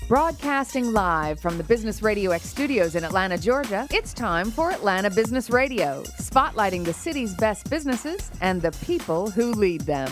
Broadcasting live from the Business Radio X studios in Atlanta, Georgia, it's time for Atlanta Business Radio, spotlighting the city's best businesses and the people who lead them.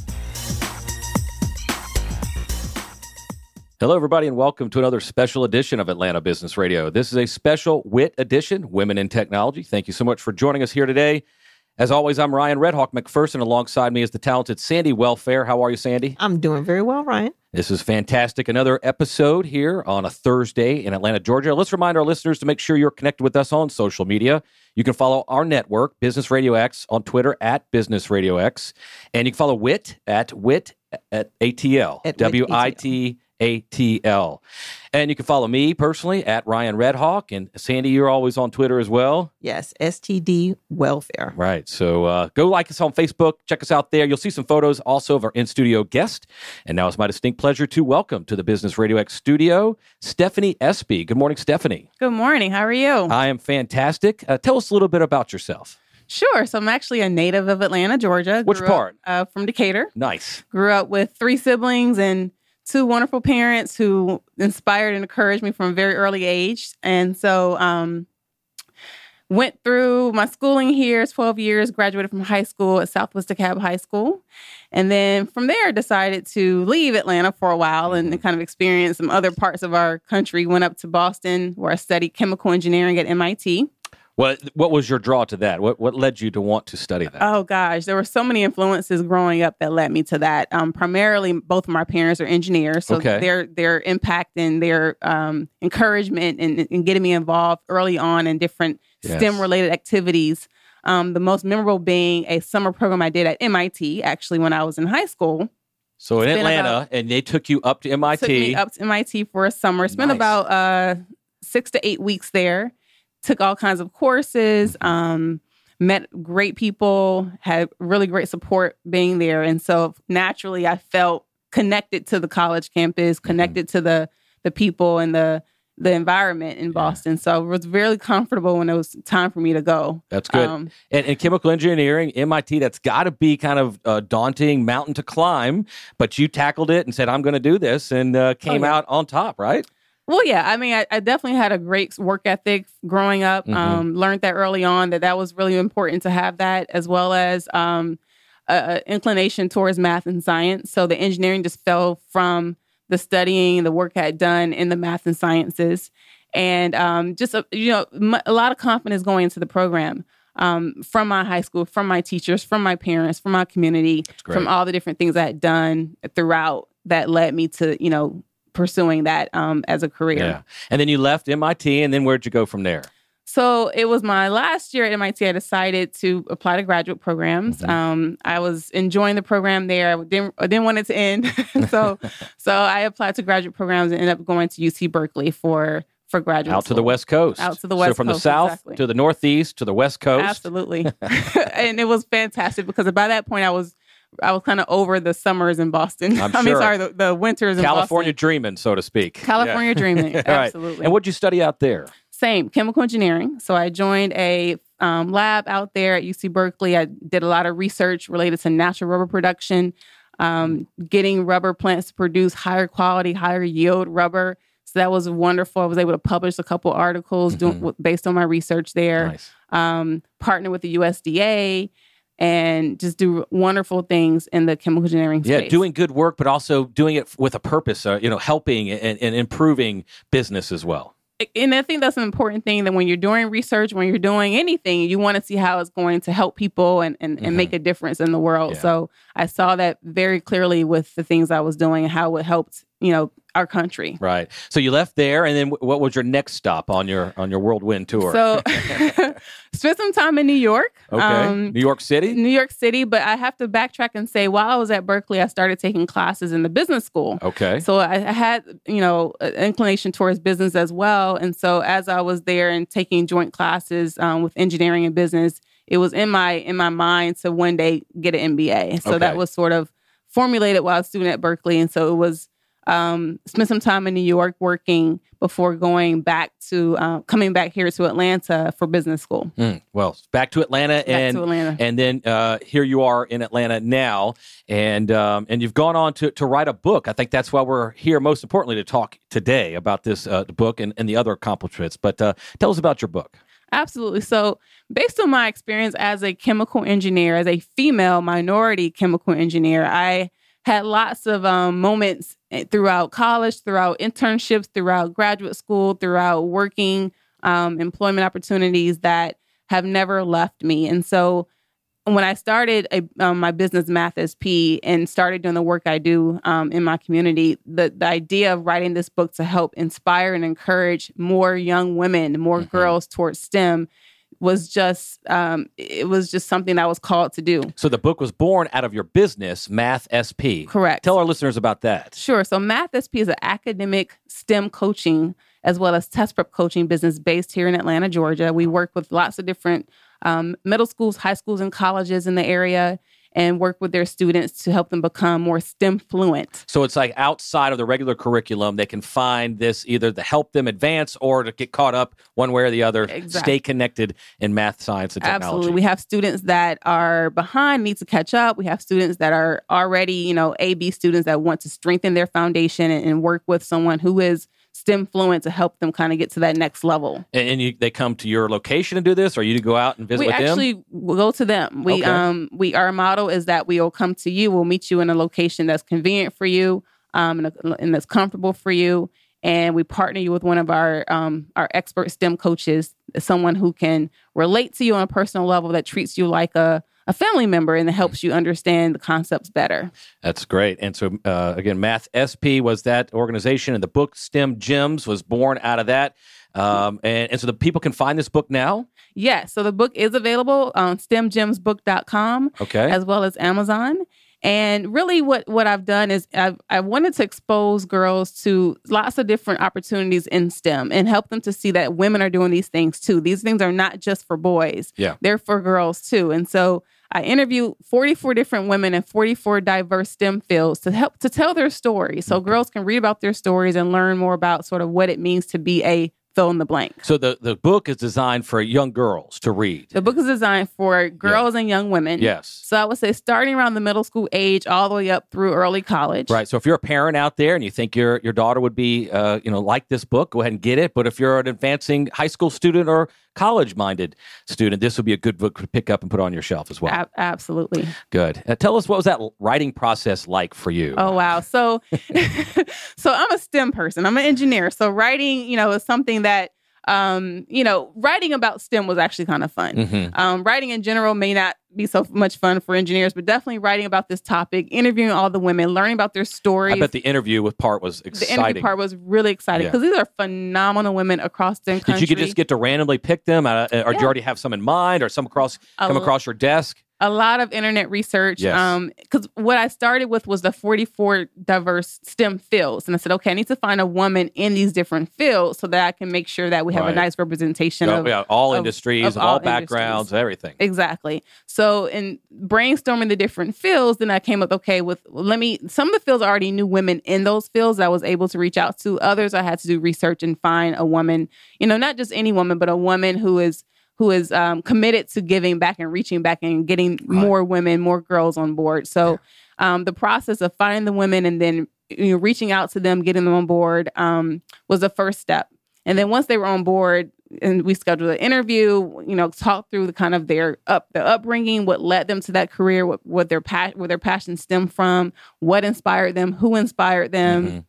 Hello, everybody, and welcome to another special edition of Atlanta Business Radio. This is a special WIT edition, Women in Technology. Thank you so much for joining us here today. As always, I'm Ryan Redhawk McPherson. Alongside me is the talented Sandy Welfare. How are you, Sandy? I'm doing very well, Ryan. This is fantastic. Another episode here on a Thursday in Atlanta, Georgia. Let's remind our listeners to make sure you're connected with us on social media. You can follow our network, Business Radio X, on Twitter at Business Radio X. And you can follow WIT at ATL, WIT-ATL. And you can follow me personally at Ryan Redhawk. And Sandy, you're always on Twitter as well. Yes, STD Welfare. Right. So go like us on Facebook. Check us out there. You'll see some photos also of our in-studio guest. And now it's my distinct pleasure to welcome to the Business Radio X studio, Stephanie Espy. Good morning, Stephanie. Good morning. How are you? I am fantastic. Tell us a little bit about yourself. Sure. So I'm actually a native of Atlanta, Georgia. Which part? From Decatur. Nice. Grew up with 3 siblings and 2 wonderful parents who inspired and encouraged me from a very early age. And so went through my schooling here, 12 years, graduated from high school at Southwest DeKalb High School. And then from there, decided to leave Atlanta for a while and kind of experience some other parts of our country. Went up to Boston, where I studied chemical engineering at MIT. What was your draw to that? What led you to want to study that? Oh, gosh. There were so many influences growing up that led me to that. Primarily, both of my parents are engineers. So their impact and their encouragement and getting me involved early on in different STEM-related activities. The most memorable being a summer program I did at MIT, actually, when I was in high school. So in Atlanta, and they took you up to MIT. Took me up to MIT for a summer. Spent about 6 to 8 weeks there. Took all kinds of courses, met great people, had really great support being there. And so naturally, I felt connected to the college campus, connected to the people and the environment in Boston. So I was very comfortable when it was time for me to go. That's good. And chemical engineering, MIT, that's got to be kind of a daunting mountain to climb. But you tackled it and said, I'm going to do this, and came out on top, right? Well, yeah. I mean, I definitely had a great work ethic growing up. Learned that early on that was really important to have that, as well as inclination towards math and science. So the engineering just fell from the studying, the work I had done in the math and sciences, and a lot of confidence going into the program. From my high school, from my teachers, from my parents, from my community, from all the different things I had done throughout that led me to, pursuing that as a career. Yeah. And then you left MIT, and then where'd you go from there? So it was my last year at MIT. I decided to apply to graduate programs. I was enjoying the program there. I didn't want it to end. so I applied to graduate programs and ended up going to UC Berkeley for graduate school. Out to the West Coast. Out to the West Coast. So from the South to the Northeast to the West Coast. Absolutely. And it was fantastic because by that point I was kind of over the summers in Boston. I'm sure. The winters in California Boston. dreaming, so to speak. California dreaming, absolutely. Right. And what'd you study out there? Same, chemical engineering. So I joined a lab out there at UC Berkeley. I did a lot of research related to natural rubber production, getting rubber plants to produce higher quality, higher yield rubber. So that was wonderful. I was able to publish a couple articles based on my research there. Nice. Partner with the USDA. And just do wonderful things in the chemical engineering space. Yeah, doing good work, but also doing it with a purpose, helping and improving business as well. And I think that's an important thing, that when you're doing research, when you're doing anything, you want to see how it's going to help people and make a difference in the world. Yeah. So I saw that very clearly with the things I was doing and how it helped, our country. Right. So you left there, and then what was your next stop on your whirlwind tour? So spent some time in New York. Okay. New York City? New York City, but I have to backtrack and say, while I was at Berkeley, I started taking classes in the business school. Okay. So I had, an inclination towards business as well. And so as I was there and taking joint classes with engineering and business, it was in my mind to one day get an MBA. So that was sort of formulated while I was a student at Berkeley. And so it was spent some time in New York working before coming back here to Atlanta for business school. Well, back to Atlanta, and then here you are in Atlanta now, and you've gone on to write a book. I think that's why we're here. Most importantly, to talk today about this book and the other accomplishments. But tell us about your book. Absolutely. So based on my experience as a chemical engineer, as a female minority chemical engineer, I had lots of moments throughout college, throughout internships, throughout graduate school, throughout working employment opportunities that have never left me. And so when I started my business, Math SP, and started doing the work I do in my community, the idea of writing this book to help inspire and encourage more young women, more girls towards STEM was just something I was called to do. So the book was born out of your business, Math SP. Correct. Tell our listeners about that. Sure. So Math SP is an academic STEM coaching as well as test prep coaching business based here in Atlanta, Georgia. We work with lots of different middle schools, high schools, and colleges in the area, and work with their students to help them become more STEM fluent. So it's like outside of the regular curriculum, they can find this either to help them advance or to get caught up one way or the other, stay connected in math, science, and technology. Absolutely. We have students that are behind, need to catch up. We have students that are already, A-B students that want to strengthen their foundation and work with someone who is STEM fluent to help them kind of get to that next level. And they come to your location to do this, or you go out and visit with them? We actually go to them. Our model is that we will come to you. We'll meet you in a location that's convenient for you, and that's comfortable for you. And we partner you with one of our expert STEM coaches, someone who can relate to you on a personal level, that treats you like a family member and that helps you understand the concepts better. That's great. And so, again, Math SP was that organization, and the book STEM Gems was born out of that. And so the people can find this book now? Yes. So the book is available on stemgemsbook.com, as well as Amazon. And really what I've done is I wanted to expose girls to lots of different opportunities in STEM and help them to see that women are doing these things too. These things are not just for boys. Yeah. They're for girls too. And so I interview 44 different women in 44 diverse STEM fields to help to tell their stories. So girls can read about their stories and learn more about sort of what it means to be a fill in the blank. So the book is designed for young girls to read. The book is designed for girls and young women. Yes. So I would say starting around the middle school age all the way up through early college. Right. So if you're a parent out there and you think your daughter would be, like this book, go ahead and get it. But if you're an advancing high school student or college-minded student, this would be a good book to pick up and put on your shelf as well. Absolutely. Good. Tell us, what was that writing process like for you? Oh, wow. So I'm a STEM person. I'm an engineer. So writing, is something that, writing about STEM was actually kind of fun. Mm-hmm. Writing in general may not be so much fun for engineers, but definitely writing about this topic, interviewing all the women, learning about their stories. I bet the interview part was exciting. The interview part was really exciting because these are phenomenal women across the country. Did you just get to randomly pick them, or do you already have some in mind, or some come across your desk? A lot of internet research. Because what I started with was the 44 diverse STEM fields. And I said, okay, I need to find a woman in these different fields so that I can make sure that we have a nice representation of all industries, of all backgrounds, everything. Exactly. So in brainstorming the different fields, then I came up, some of the fields I already knew women in those fields I was able to reach out to. Others I had to do research and find a woman, not just any woman, but a woman who is committed to giving back and reaching back and getting more women, more girls on board. So the process of finding the women and then reaching out to them, getting them on board was the first step. And then once they were on board and we scheduled an interview, talk through the kind of their upbringing, what led them to that career, what their passion stemmed from, what inspired them, who inspired them. Mm-hmm.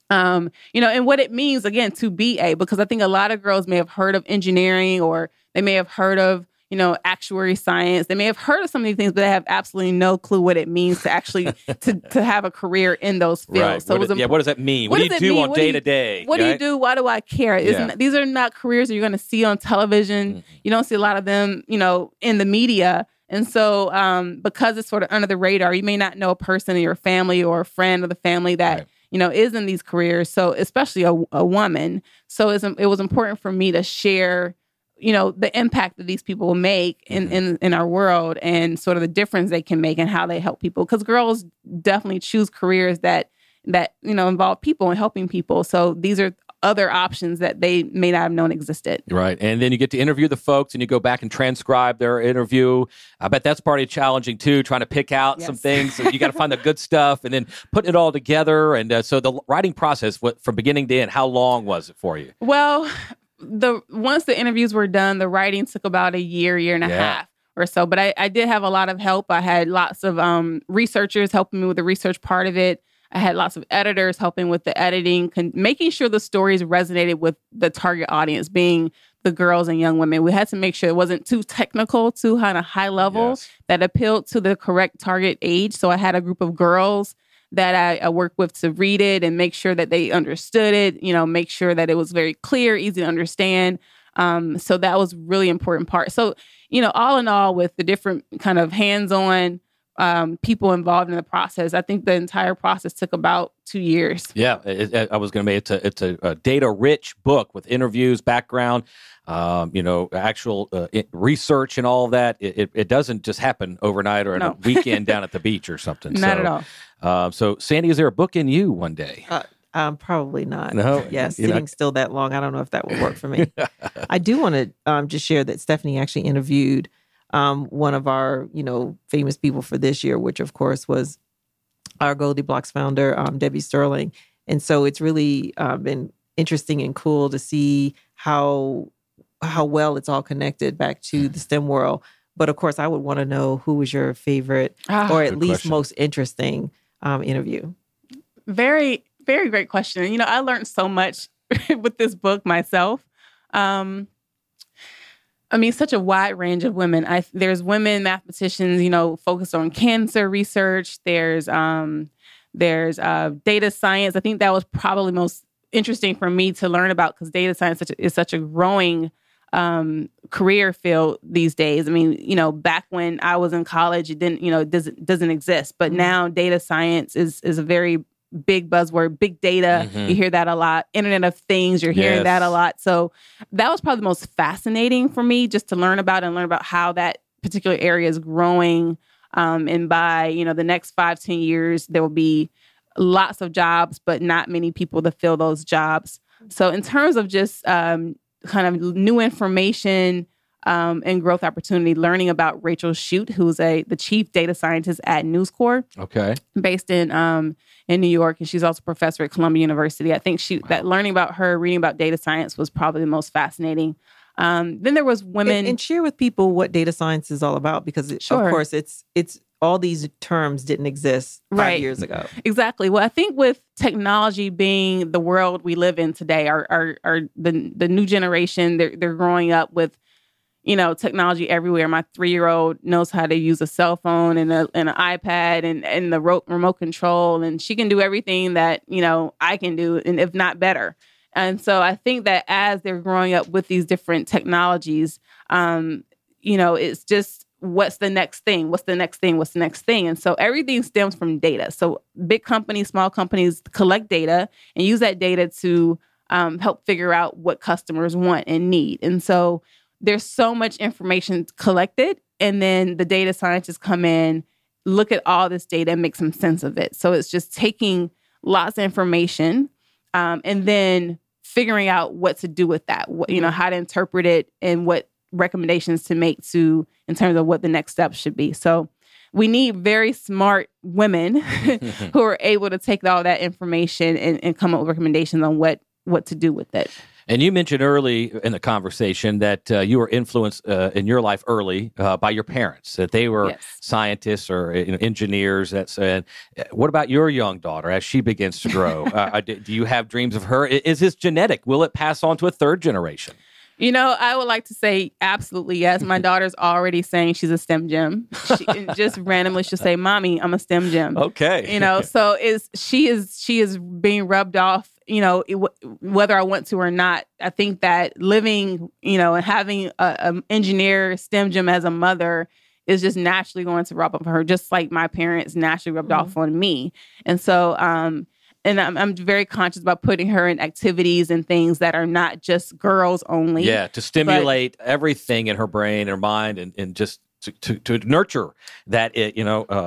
And what it means, again, to be because I think a lot of girls may have heard of engineering, or they may have heard of, actuary science. They may have heard of some of these things, but they have absolutely no clue what it means to actually to have a career in those fields. Right. So what does that mean? What do you do on day to day? What do you do? Why do I care? These are not careers that you're going to see on television. Mm-hmm. You don't see a lot of them, in the media. And so because it's sort of under the radar, you may not know a person in your family or a friend of the family that is in these careers. So especially a woman. So it was important for me to share, the impact that these people make in our world and sort of the difference they can make and how they help people. Because girls definitely choose careers that that, involve people and helping people. So these are other options that they may not have known existed. Right. And then you get to interview the folks and you go back and transcribe their interview. I bet that's partly challenging too, trying to pick out some things. So you got to find the good stuff and then put it all together. And so the writing process, from beginning to end, how long was it for you? Well, once the interviews were done, the writing took about a year and a half or so. But I did have a lot of help. I had lots of researchers helping me with the research part of it. I had lots of editors helping with the editing, making sure the stories resonated with the target audience, being the girls and young women. We had to make sure it wasn't too technical, too kind of high level, that appealed to the correct target age. So I had a group of girls that I worked with to read it and make sure that they understood it, make sure that it was very clear, easy to understand. So that was really important part. So, all in all, with the different kind of hands-on people involved in the process, I think the entire process took about 2 years. Yeah, I was going to make it's a data-rich book with interviews, background, actual research and all of that. It doesn't just happen overnight or in a weekend down at the beach or something. Not at all. So, Sandy, is there a book in you one day? Probably not. No? Yes, sitting still that long, I don't know if that would work for me. I do want to just share that Stephanie actually interviewed one of our, famous people for this year, which of course was our Goldie Blocks founder, Debbie Sterling. And so it's really been interesting and cool to see how well it's all connected back to the STEM world. But of course, I would want to know who was your favorite or at least most interesting interview. Very, very great question. I learned so much with this book myself. Such a wide range of women. There's women mathematicians, focused on cancer research. There's data science. I think that was probably most interesting for me to learn about because data science is such a growing career field these days. Back when I was in college, it didn't, doesn't exist. But now data science is a very big buzzword, big data. You hear that a lot. Internet of Things, you're hearing that a lot. So that was probably the most fascinating for me, just to learn about how that particular area is growing. And by, the next 5-10 years, there will be lots of jobs, but not many people to fill those jobs. So in terms of just kind of new information and growth opportunity, learning about Rachel Shute, who's the chief data scientist at News Corp, based in New York, and she's also a professor at Columbia University. I think that learning about her, reading about data science was probably the most fascinating. Then there was women, and share with people what data science is all about, because of course it's all these terms didn't exist 5 years ago. Exactly. Well, I think with technology being the world we live in today, the new generation, they're growing up with technology everywhere. My 3-year-old knows how to use a cell phone and an iPad and the remote control, and she can do everything that, I can do, and if not better. And so I think that as they're growing up with these different technologies, it's just, what's the next thing? What's the next thing? What's the next thing? And so everything stems from data. So big companies, small companies collect data and use that data to help figure out what customers want and need. And so there's so much information collected, and then the data scientists come in, look at all this data and make some sense of it. So it's just taking lots of information and then figuring out what to do with that, how to interpret it and what recommendations to make in terms of what the next steps should be. So we need very smart women who are able to take all that information and come up with recommendations on what to do with it. And you mentioned early in the conversation that you were influenced in your life early by your parents, that they were scientists or engineers. What about your young daughter as she begins to grow? Do you have dreams of her? Is this genetic? Will it pass on to a third generation? I would like to say absolutely yes. My daughter's already saying she's a STEM gem. Just randomly she'll say, "Mommy, I'm a STEM gem." Okay. So she is being rubbed off, whether I want to or not. I think that living, and having an engineer STEM gem as a mother is just naturally going to rub off on her, just like my parents naturally rubbed off on me. And so, and I'm very conscious about putting her in activities and things that are not just girls only. Yeah, to stimulate everything in her brain, her mind, and just to nurture that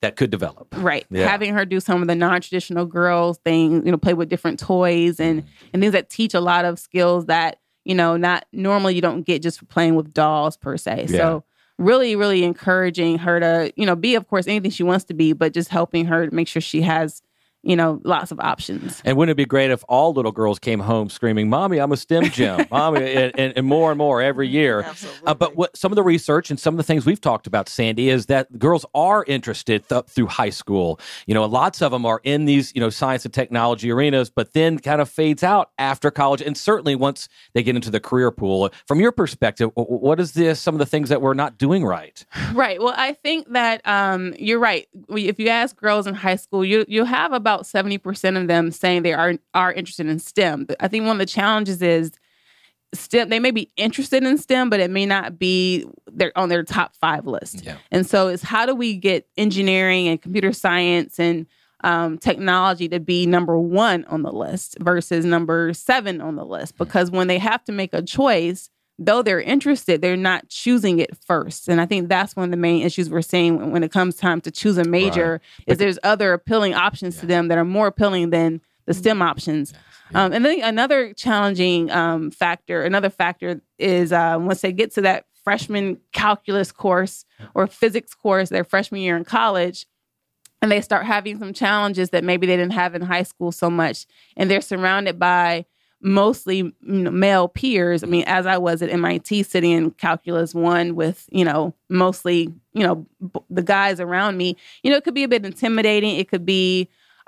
that could develop. Right. Yeah. Having her do some of the non-traditional girls things, play with different toys and things that teach a lot of skills that, not normally you don't get just for playing with dolls per se. Yeah. So really, really encouraging her to, be, of course, anything she wants to be, but just helping her to make sure she has lots of options. And wouldn't it be great if all little girls came home screaming, "Mommy, I'm a STEM gem," "Mommy," and more every year. But what some of the research and some of the things we've talked about, Sandy, is that girls are interested through high school. Lots of them are in these, science and technology arenas, but then kind of fades out after college. And certainly once they get into the career pool. From your perspective, what is some of the things that we're not doing right? Right. Well, I think that you're right. If you ask girls in high school, you have about 70% of them saying they are interested in STEM. I think one of the challenges is STEM. They may be interested in STEM, but it may not be on their top 5 list. Yeah. And so it's how do we get engineering and computer science and technology to be number 1 on the list versus number 7 on the list? Because when they have to make a choice, though they're interested, they're not choosing it first. And I think that's one of the main issues we're seeing when it comes time to choose a major, is there's other appealing options to them that are more appealing than the STEM options. And then another challenging factor is once they get to that freshman calculus course or physics course, their freshman year in college, and they start having some challenges that maybe they didn't have in high school so much, and they're surrounded by mostly male peers. I mean, as I was at MIT sitting in Calculus 1 with, mostly, the guys around me, it could be a bit intimidating. It could be,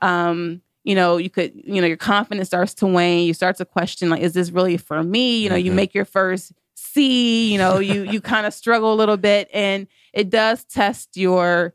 your confidence starts to wane. You start to question, like, is this really for me? You make your first C, you kind of struggle a little bit, and it does test your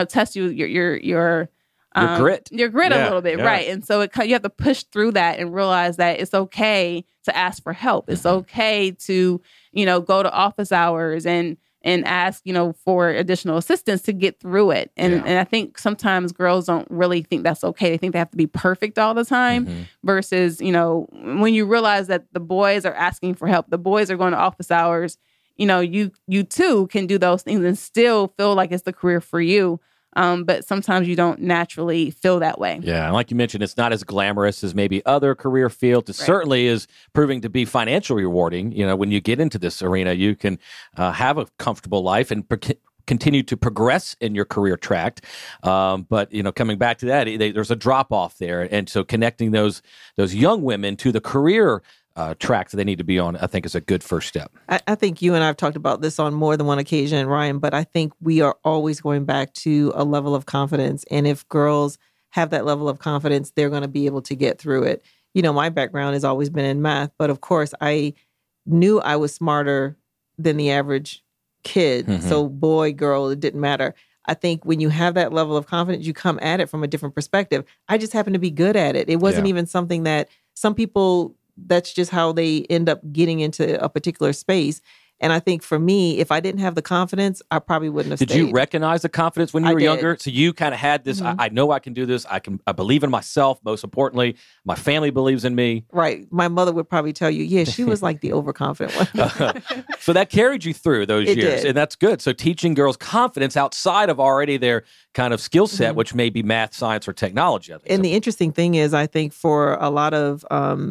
grit. Your grit a little bit, right? And so you have to push through that and realize that it's okay to ask for help. It's okay to, go to office hours and ask, for additional assistance to get through it. And I think sometimes girls don't really think that's okay. They think they have to be perfect all the time versus, when you realize that the boys are asking for help, the boys are going to office hours, you too can do those things and still feel like it's the career for you. But sometimes you don't naturally feel that way. Yeah, and like you mentioned, it's not as glamorous as maybe other career fields. It certainly is proving to be financially rewarding. When you get into this arena, you can have a comfortable life and continue to progress in your career track. But, coming back to that, there's a drop off there. And so connecting those young women to the career track that they need to be on, I think is a good first step. I think you and I have talked about this on more than one occasion, Ryan, but I think we are always going back to a level of confidence. And if girls have that level of confidence, they're going to be able to get through it. My background has always been in math, but of course I knew I was smarter than the average kid. So boy, girl, it didn't matter. I think when you have that level of confidence, you come at it from a different perspective. I just happened to be good at it. It wasn't even something that some people, that's just how they end up getting into a particular space. And I think for me, if I didn't have the confidence, I probably wouldn't have stayed. Did you recognize the confidence when you were younger? So you kind of had this, I know I can do this. I believe in myself. Most importantly, my family believes in me. Right. My mother would probably tell you, yeah, she was like the overconfident one. So that carried you through those years. Did. And that's good. So teaching girls confidence outside of already their kind of skill set, which may be math, science, or technology. And the interesting thing is, I think for a lot of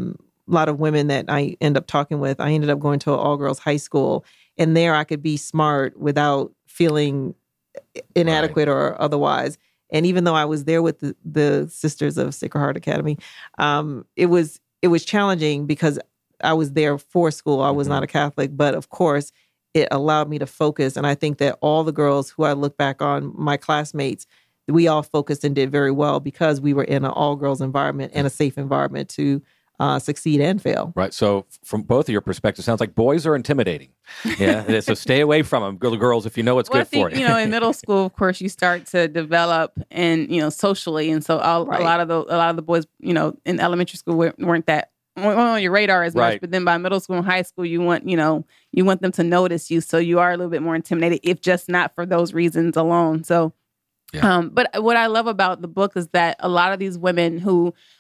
women that I end up talking with, I ended up going to an all-girls high school, and there I could be smart without feeling inadequate or otherwise. And even though I was there with the Sisters of Sacred Heart Academy, it was challenging because I was there for school. I was not a Catholic, but of course, it allowed me to focus. And I think that all the girls who I look back on, my classmates, we all focused and did very well because we were in an all-girls environment and a safe environment to succeed and fail. Right. So from both of your perspectives, sounds like boys are intimidating. Yeah. So stay away from them, girls, if you know what's good for you. In middle school, of course, you start to develop and, socially. And so a lot of the boys, in elementary school weren't that on your radar as much. But then by middle school and high school, you want them to notice you. So you are a little bit more intimidated, if just not for those reasons alone. So, but what I love about the book is that a lot of these women who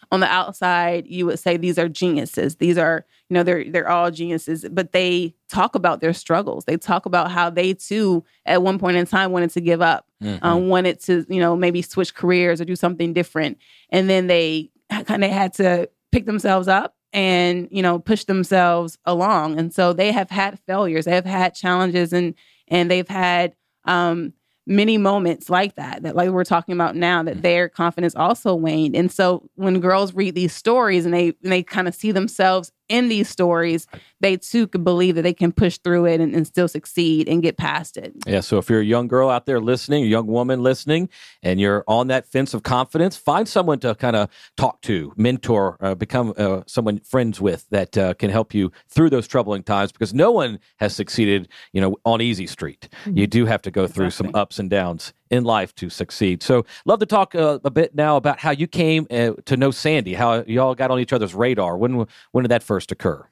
on the outside, you would say these are geniuses. These are, they're all geniuses, but they talk about their struggles. They talk about how they too, at one point in time, wanted to give up, wanted to, maybe switch careers or do something different. And then they kind of had to pick themselves up and, push themselves along. And so they have had failures, they have had challenges, and they've had many moments like that like we're talking about now, that their confidence also waned. And so when girls read these stories and they kind of see themselves in these stories, they too could believe that they can push through it and still succeed and get past it. Yeah. So if you're a young girl out there listening, a young woman listening, and you're on that fence of confidence, find someone to kind of talk to, mentor, become someone friends with that can help you through those troubling times, because no one has succeeded, on easy street. You do have to go through some ups and downs in life to succeed. So love to talk a bit now about how you came to know Sandy, how y'all got on each other's radar. When did that first occur?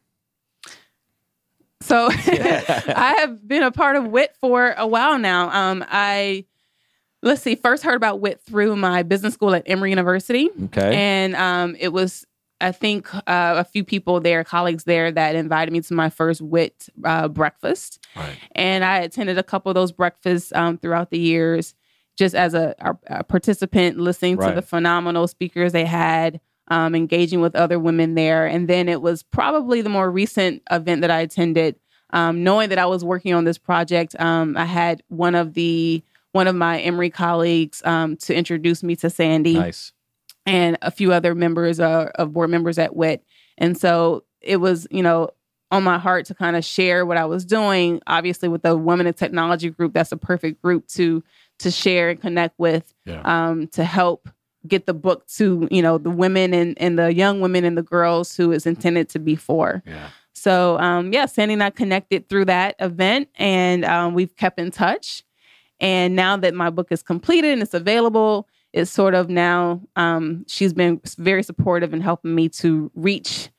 So I have been a part of WIT for a while now. I first heard about WIT through my business school at Emory University. Okay. And it was, I think, a few people there, colleagues there, that invited me to my first WIT breakfast. Right. And I attended a couple of those breakfasts throughout the years, just as a participant, listening to the phenomenal speakers they had, engaging with other women there. And then it was probably the more recent event that I attended, knowing that I was working on this project. I had one of my Emory colleagues to introduce me to Sandy. Nice. And a few other members of board members at WIT. And so it was, on my heart to kind of share what I was doing. Obviously, with the Women in Technology group, that's a perfect group to share and connect with, to help get the book to, the women and the young women and the girls who it's intended to be for. Yeah. So, Sandy and I connected through that event, and we've kept in touch. And now that my book is completed and it's available, it's sort of now, she's been very supportive in helping me to reach,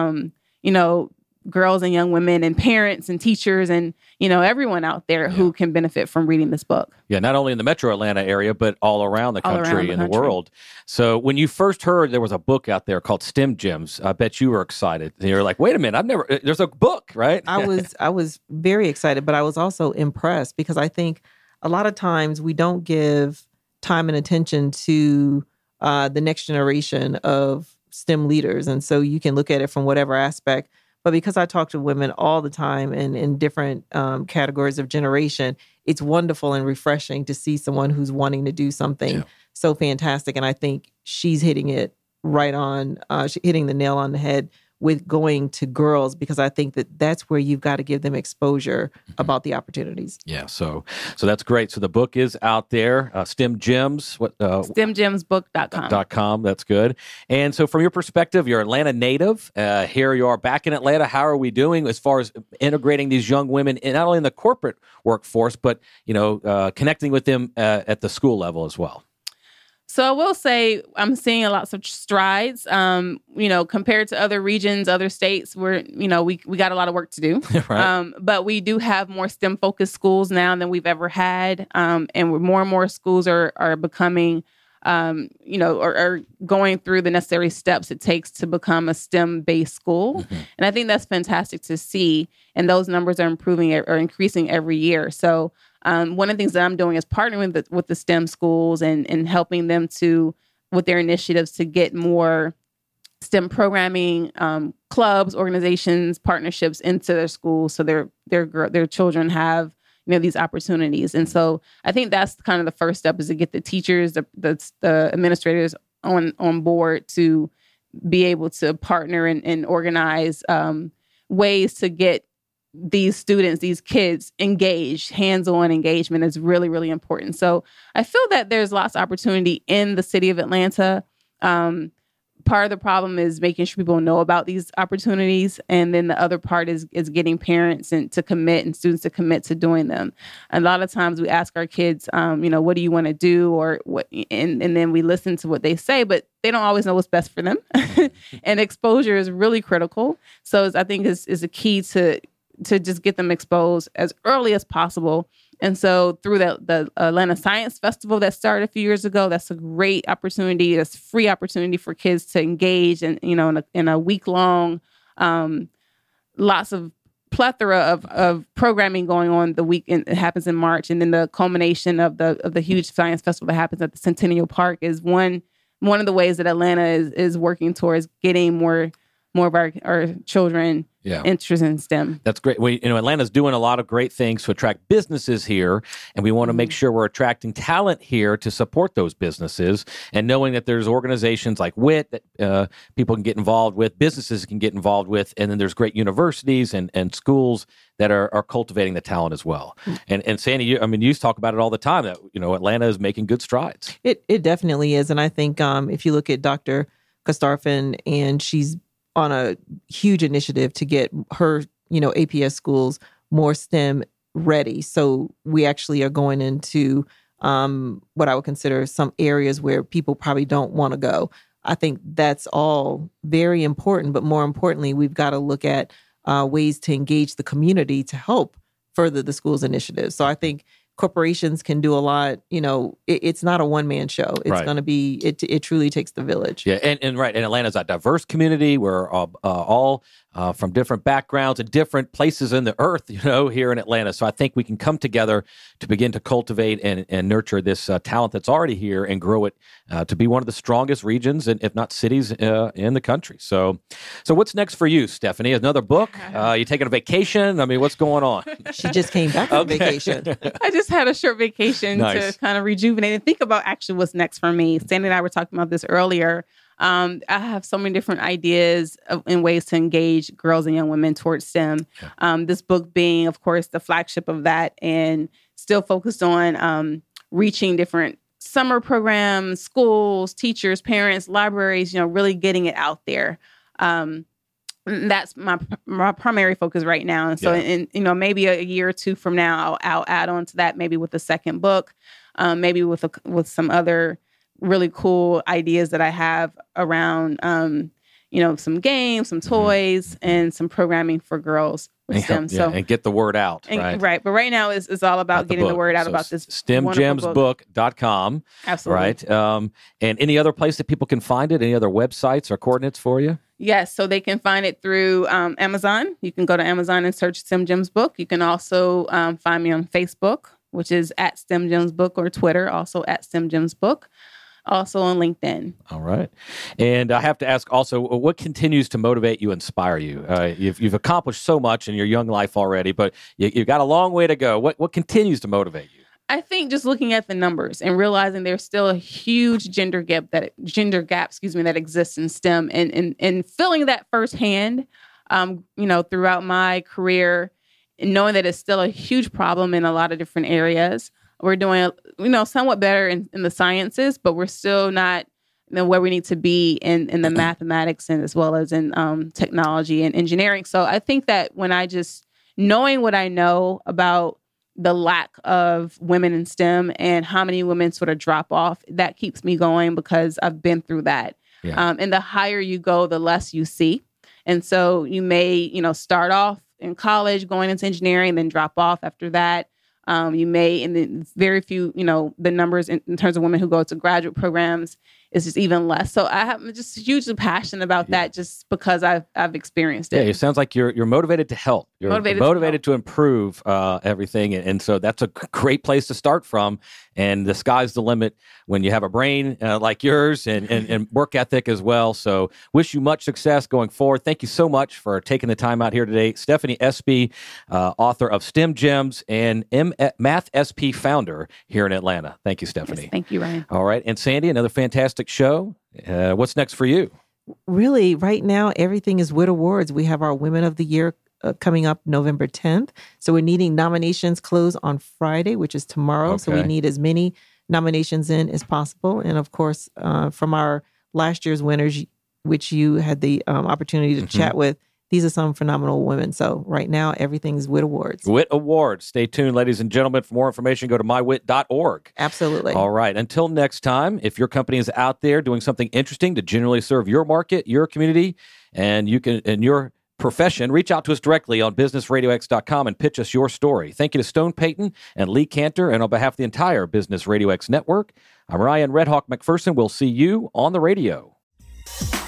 girls and young women and parents and teachers and, everyone out there who can benefit from reading this book. Yeah, not only in the metro Atlanta area, but all around the country and the world. So when you first heard there was a book out there called STEM Gems, I bet you were excited. And you're like, wait a minute, there's a book, right? I was very excited, but I was also impressed, because I think a lot of times we don't give time and attention to the next generation of STEM leaders. And so you can look at it from whatever aspect. But because I talk to women all the time and in different categories of generation, it's wonderful and refreshing to see someone who's wanting to do something so fantastic. And I think she's hitting it right on, hitting the nail on the head with going to girls, because I think that that's where you've got to give them exposure about the opportunities. Yeah, so that's great. So the book is out there, STEM Gems. STEMGemsBook.com. That's good. And so from your perspective, you're Atlanta native. Here you are back in Atlanta. How are we doing as far as integrating these young women, not only in the corporate workforce, but connecting with them at the school level as well? So I will say I'm seeing lots of strides, compared to other regions, other states where, we got a lot of work to do. Right. But we do have more STEM focused schools now than we've ever had. And more and more schools are becoming, are going through the necessary steps it takes to become a STEM based school. Mm-hmm. And I think that's fantastic to see. And those numbers are increasing every year. So one of the things that I'm doing is partnering with the STEM schools and helping them with their initiatives to get more STEM programming, clubs, organizations, partnerships into their schools, so their children have these opportunities. And so I think that's kind of the first step, is to get the teachers, the administrators on board to be able to partner and organize ways to get these students, these kids engaged. Hands-on engagement is really, really important. So I feel that there's lots of opportunity in the city of Atlanta. Part of the problem is making sure people know about these opportunities. And then the other part is getting parents to commit and students to commit to doing them. A lot of times we ask our kids, what do you want to do? Or what, and then we listen to what they say, but they don't always know what's best for them. And exposure is really critical. So I think is a key to just get them exposed as early as possible And so through the Atlanta Science Festival that started a few years ago, that's a great opportunity. That's free opportunity for kids to engage in a week-long, lots of plethora of programming going on the week. It happens in March. And then the culmination of the huge science festival that happens at the Centennial Park is one of the ways that Atlanta is working towards getting more of our children interested in STEM. That's great. Atlanta's doing a lot of great things to attract businesses here, and we want to make sure we're attracting talent here to support those businesses, and knowing that there's organizations like WIT that people can get involved with, businesses can get involved with, and then there's great universities and schools that are cultivating the talent as well. And Sandy, you talk about it all the time that, Atlanta is making good strides. It definitely is. And I think if you look at Dr. Kostarfin, and she's on a huge initiative to get her, APS schools more STEM ready. So we actually are going into what I would consider some areas where people probably don't want to go. I think that's all very important, but more importantly, we've got to look at ways to engage the community to help further the school's initiatives. So I think corporations can do a lot. It's not a one-man show. It's going to be, it truly takes the village. Yeah, and Atlanta's a diverse community. We're all from different backgrounds and different places in the earth, here in Atlanta. So I think we can come together to begin to cultivate and nurture this talent that's already here and grow it to be one of the strongest regions, and if not cities, in the country. So what's next for you, Stephanie? Another book? You taking a vacation? What's going on? She just came back from vacation. I just had a short vacation Nice. to kind of rejuvenate and think about actually what's next for me. Sandy and I were talking about this earlier. I have so many different ideas and ways to engage girls and young women towards STEM. This book being, of course, the flagship of that, and still focused on reaching different summer programs, schools, teachers, parents, libraries, really getting it out there. That's my primary focus right now. And so, maybe a year or two from now, I'll add on to that, maybe with a second book, maybe with some other really cool ideas that I have around, some games, some toys, and some programming for girls with STEM. And get the word out. Right. But right now it's all about getting the word out about this STEMGemsBook.com. Absolutely. Right. And any other place that people can find it? Any other websites or coordinates for you? Yes, so they can find it through Amazon. You can go to Amazon and search STEM Gems Book. You can also find me on Facebook, which is at STEM Gems Book, or Twitter, also at STEM Gems Book. Also on LinkedIn. All right. And I have to ask also, what continues to motivate you, inspire you? You've accomplished so much in your young life already, but you've got a long way to go. What continues to motivate you? I think just looking at the numbers and realizing there's still a huge gender gap that exists in STEM, and feeling that firsthand, throughout my career, and knowing that it's still a huge problem in a lot of different areas. We're doing, somewhat better in the sciences, but we're still not where we need to be in the mathematics, and as well as in technology and engineering. So I think that when knowing what I know about the lack of women in STEM and how many women sort of drop off, that keeps me going, because I've been through that. Yeah. And the higher you go, the less you see. And so you may, start off in college going into engineering, then drop off after that. You may, and then very few, the numbers in terms of women who go to graduate programs is just even less. So I'm just hugely passionate about that, just because I've experienced it. Yeah, it sounds like you're motivated to help. You're motivated to improve everything. And so that's a great place to start from. And the sky's the limit when you have a brain like yours and work ethic as well. So wish you much success going forward. Thank you so much for taking the time out here today. Stephanie Espy, author of STEM Gems and Math SP founder here in Atlanta. Thank you, Stephanie. Yes, thank you, Ryan. All right. And Sandy, another fantastic show. What's next for you? Really, right now, everything is WIT Awards. We have our Women of the Year coming up November 10th. So we're needing nominations close on Friday, which is tomorrow. Okay. So we need as many nominations in as possible. And of course, from our last year's winners, which you had the opportunity to chat with, these are some phenomenal women. So right now, everything's WIT Awards. WIT Awards. Stay tuned, ladies and gentlemen. For more information, go to mywit.org. Absolutely. All right. Until next time, if your company is out there doing something interesting to generally serve your market, your community, and you can, and your profession, reach out to us directly on businessradiox.com and pitch us your story. Thank you to Stone Payton and Lee Cantor, and on behalf of the entire Business Radio X network, I'm Ryan Red Hawk McPherson. We'll see you on the radio.